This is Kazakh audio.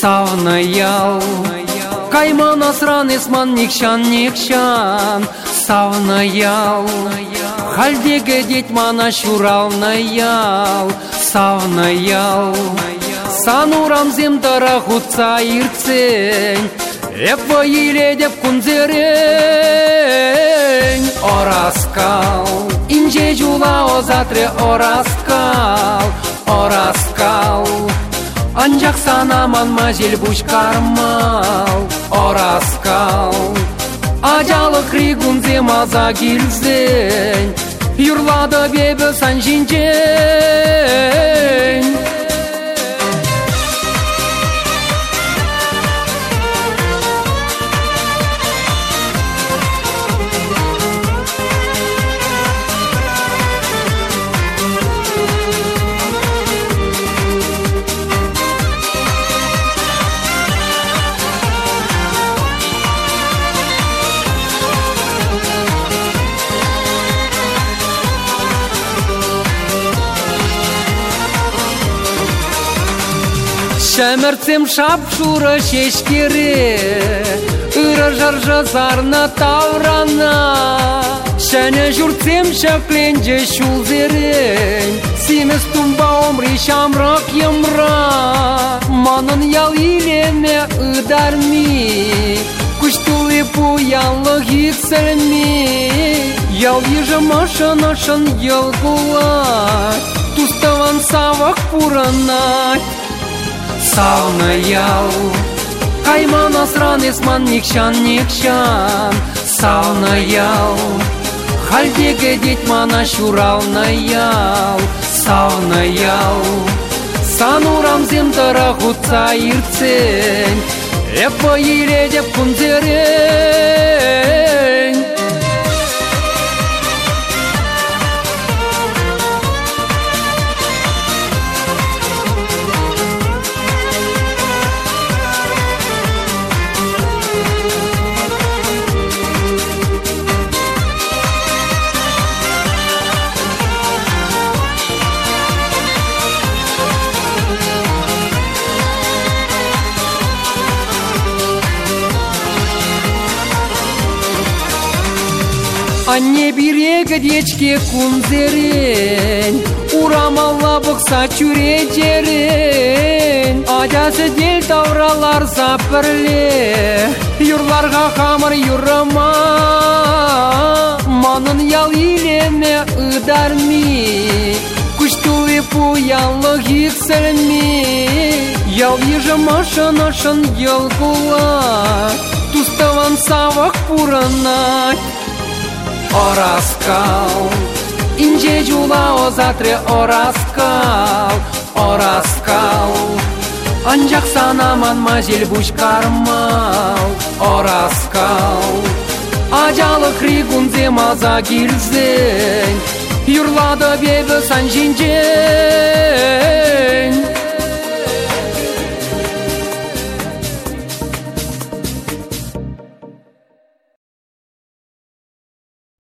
Савнаял, кайман асран исман никшан, савнаял, хальдеге детмана шуралнаял, савнаял, санурам земдара хутса ирцень, эпва еледеп кунзерень,ораскал, инже жула озатреораскал,ораскал. Анжақ санаман мазел бушкармал,ораскал. Ажалы кригунзе маза килзень, юрлады бебі сан жинжень. Шәмірцем шапшура шешкере, ұры жаржа зарна таврана. Шәне жүрцем шәкленже шулзерен, семіз тумба омри шамрак емра. Манын ял илене ыдарми, күштулы пуянлық ексілми. Ял ежі машынашын елгулай, туставан савақ пуранай. Савнаял, кайман асран исман никшан, савнаял, хальдеге детмана шуралнаял, савнаял, санурам земдара хутса ирцень, эпа еледеп кунзерень. Анне биреге дечке кунзерен, урамалла бұқса чүречерен. Ажасы дел тавралар запірле, юрларға қамыр юрама. Манын ял илене ыдарми, күштулы пуянлық ексілми. Ял ежі машынашын елгулай, туставан савақ пуранай. Oraskal, inje jula ozatre oraskal, oraskal. Anjak sanaman mazil buşkarmal, oraskal. Ajalı krigunze maza gilzen, yurlada bebe san jinjen.